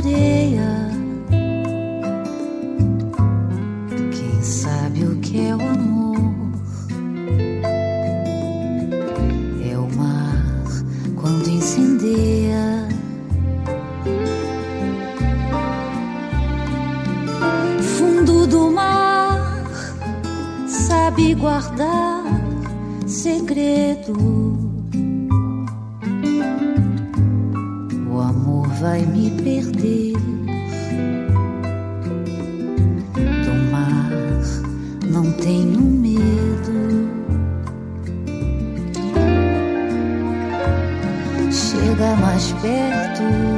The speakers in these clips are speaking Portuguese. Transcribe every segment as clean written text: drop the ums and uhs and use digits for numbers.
areia. Quem sabe o que é o amor? É o mar quando incendeia. Fundo do mar sabe guardar segredo. O amor vai me perder. Do mar não tenho medo. Chega mais perto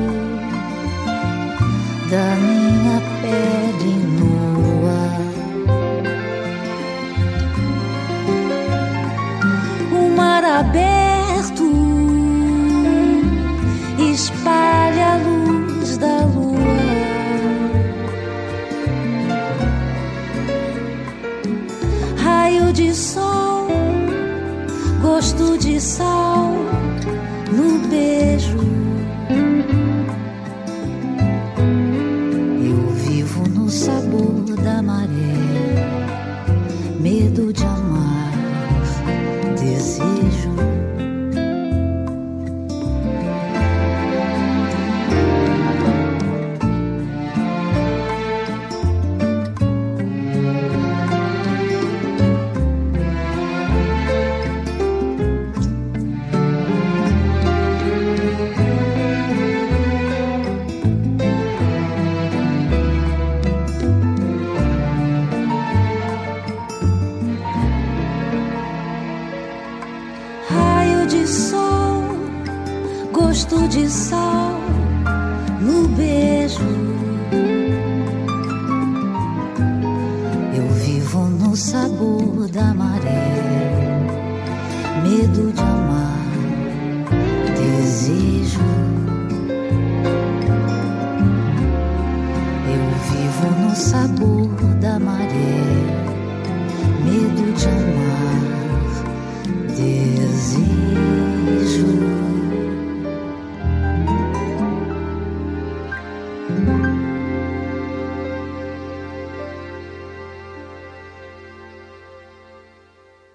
da minha pele nua. O mar aberto espalha a luz da lua. Raio de sol, gosto de sal no beijo. Eu vivo no sabor da maré, medo de amar, desejo. Gosto de sal no beijo. Eu vivo no sabor da maré, medo de amar, desejo. Eu vivo no sabor da maré, medo de amar.